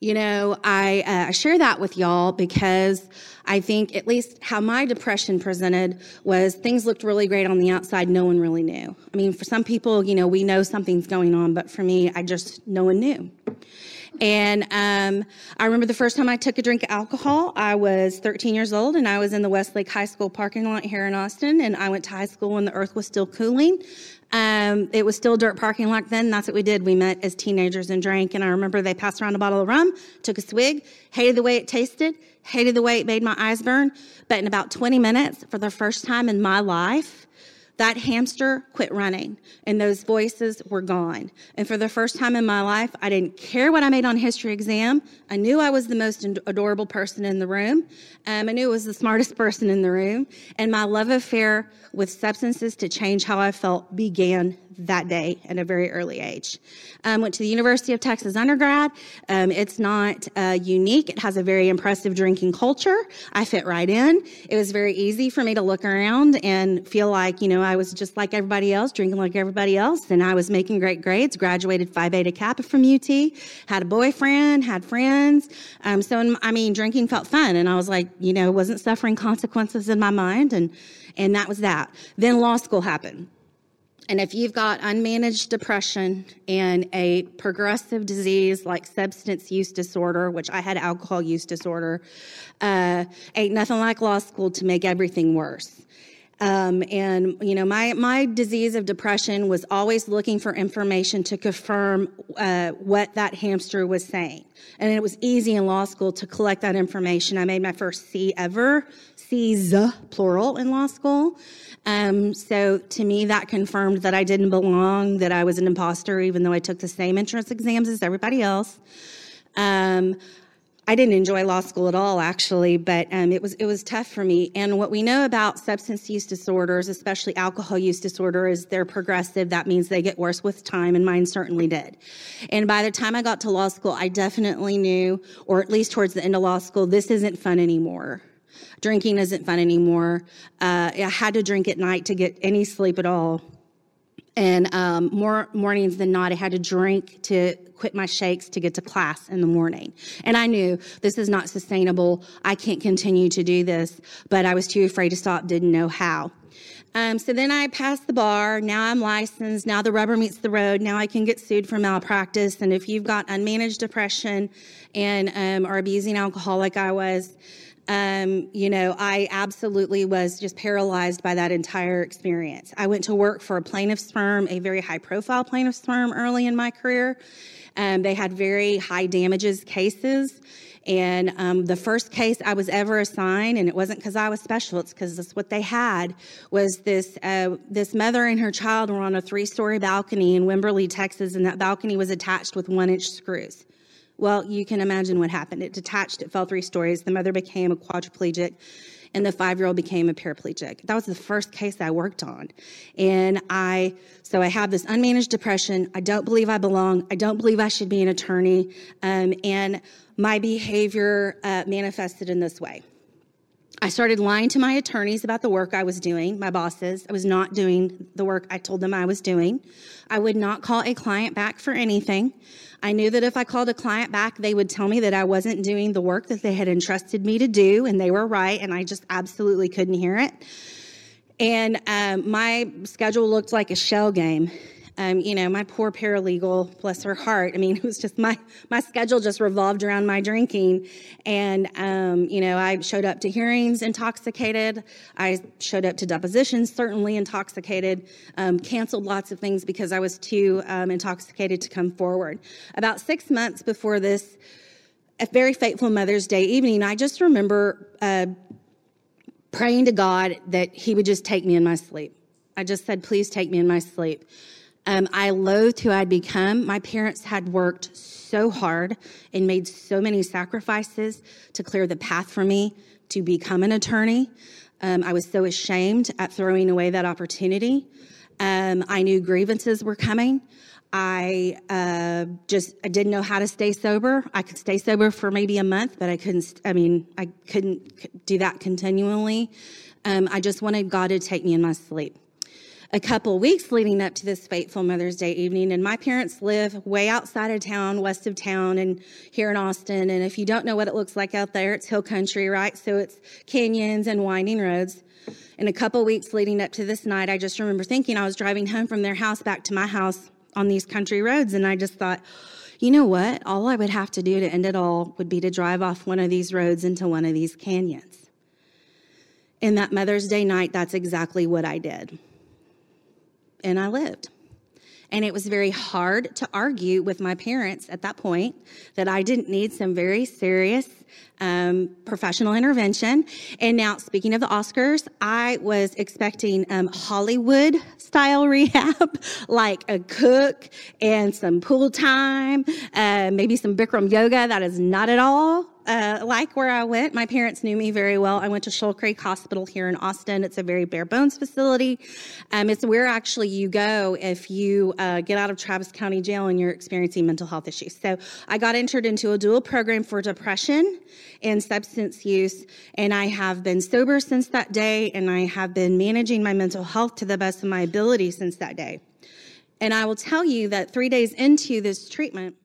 I share that with y'all because I think at least how my depression presented was things looked really great on the outside. No one really knew. I mean, for some people, we know something's going on, but for me, no one knew. And I remember the first time I took a drink of alcohol, I was 13 years old, and I was in the Westlake High School parking lot here in Austin, and I went to high school when the earth was still cooling. It was still a dirt parking lot then. That's what we did. We met as teenagers and drank, and I remember they passed around a bottle of rum, took a swig, hated the way it tasted, hated the way it made my eyes burn, but in about 20 minutes, for the first time in my life, that hamster quit running, and those voices were gone. And for the first time in my life, I didn't care what I made on history exam. I knew I was the most adorable person in the room. I knew I was the smartest person in the room. And my love affair with substances to change how I felt began that day at a very early age. Went to the University of Texas undergrad. It's not unique. It has a very impressive drinking culture. I fit right in. It was very easy for me to look around and feel like, I was just like everybody else, drinking like everybody else, and I was making great grades, graduated Phi Beta Kappa from UT, had a boyfriend, had friends. Drinking felt fun, and I was like, wasn't suffering consequences in my mind, and that was that. Then law school happened. And if you've got unmanaged depression and a progressive disease like substance use disorder, which I had alcohol use disorder, ain't nothing like law school to make everything worse. My disease of depression was always looking for information to confirm what that hamster was saying. And it was easy in law school to collect that information. I made my first C ever, C's, plural, in law school. So to me, that confirmed that I didn't belong, that I was an imposter, even though I took the same entrance exams as everybody else. I didn't enjoy law school at all, actually, but it was tough for me. And what we know about substance use disorders, especially alcohol use disorder, is they're progressive. That means they get worse with time, and mine certainly did. And by the time I got to law school, I definitely knew, or at least towards the end of law school, this isn't fun anymore. Drinking isn't fun anymore. I had to drink at night to get any sleep at all. And more mornings than not, I had to drink to quit my shakes to get to class in the morning. And I knew this is not sustainable. I can't continue to do this, but I was too afraid to stop, didn't know how. So then I passed the bar. Now I'm licensed. Now the rubber meets the road. Now I can get sued for malpractice. And if you've got unmanaged depression and are abusing alcohol like I was, I absolutely was just paralyzed by that entire experience. I went to work for a plaintiff's firm, a very high-profile plaintiff's firm early in my career. They had very high damages cases. And the first case I was ever assigned, and it wasn't because I was special, it's because that's what they had, was this mother and her child were on a 3-story balcony in Wimberley, Texas, and that balcony was attached with 1-inch screws. Well, you can imagine what happened. It detached, it fell 3 stories. The mother became a quadriplegic, and the 5-year-old became a paraplegic. That was the first case I worked on. And so I have this unmanaged depression. I don't believe I belong. I don't believe I should be an attorney. And my behavior manifested in this way. I started lying to my attorneys about the work I was doing, my bosses. I was not doing the work I told them I was doing. I would not call a client back for anything. I knew that if I called a client back, they would tell me that I wasn't doing the work that they had entrusted me to do, and they were right, and I just absolutely couldn't hear it. And my schedule looked like a shell game. My poor paralegal, bless her heart. I mean, it was just my schedule just revolved around my drinking. And, I showed up to hearings intoxicated. I showed up to depositions certainly intoxicated, canceled lots of things because I was too intoxicated to come forward. About 6 months before this, a very fateful Mother's Day evening, I just remember praying to God that he would just take me in my sleep. I just said, please take me in my sleep. I loathed who I'd become. My parents had worked so hard and made so many sacrifices to clear the path for me to become an attorney. I was so ashamed at throwing away that opportunity. I knew grievances were coming. I didn't know how to stay sober. I could stay sober for maybe a month, but I couldn't do that continually. I just wanted God to take me in my sleep. a couple weeks leading up to this fateful Mother's Day evening, and my parents live way outside of town, west of town, and here in Austin. And if you don't know what it looks like out there, it's hill country, right? So it's canyons and winding roads. And a couple weeks leading up to this night, I just remember thinking I was driving home from their house back to my house on these country roads, and I just thought, you know what? All I would have to do to end it all would be to drive off one of these roads into one of these canyons. And that Mother's Day night, that's exactly what I did. And I lived. And it was very hard to argue with my parents at that point that I didn't need some very serious professional intervention. And now, speaking of the Oscars, I was expecting Hollywood-style rehab, like a cook and some pool time, maybe some Bikram yoga. That is not at all like where I went. My parents knew me very well. I went to Shoal Creek Hospital here in Austin. It's a very bare bones facility. It's where actually you go if you get out of Travis County Jail and you're experiencing mental health issues. So I got entered into a dual program for depression and substance use, and I have been sober since that day, and I have been managing my mental health to the best of my ability since that day. And I will tell you that 3 days into this treatment,